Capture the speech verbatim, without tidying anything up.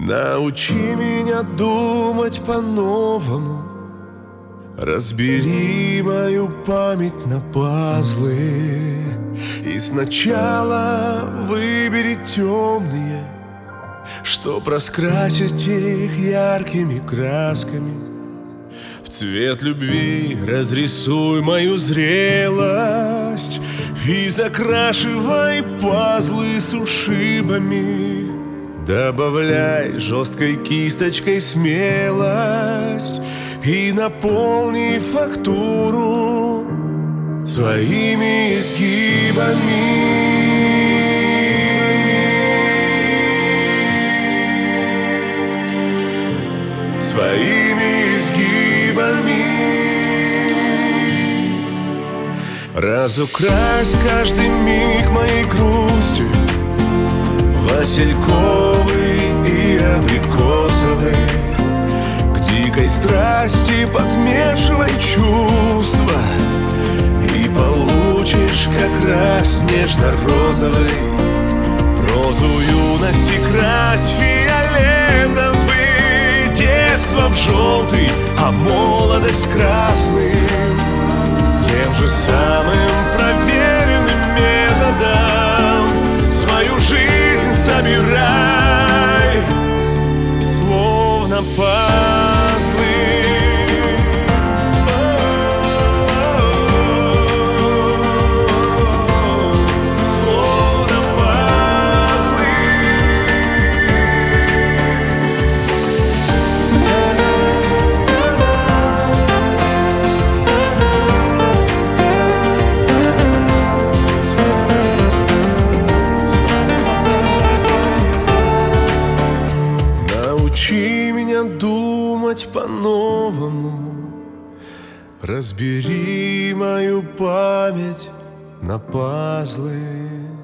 Научи меня думать по-новому, разбери мою память на пазлы, и сначала выбери темные, чтоб раскрасить их яркими красками. В цвет любви разрисуй мою зрелость и закрашивай пазлы с ушибами. Добавляй жесткой кисточкой смелость и наполни фактуру своими изгибами. Своими изгибами. Разукрась каждый миг моей грусти васильковый и абрикосовый. К дикой страсти подмешивай чувства, и получишь как раз нежно-розовый. Прозу юности крась фиолетовый, детство в желтый, а молодость красный. Тем же самым проверенным методом свою жизнь собирай, словно пазлы. Словно пазлы. Научи меня думать по-новому, разбери мою память на пазлы.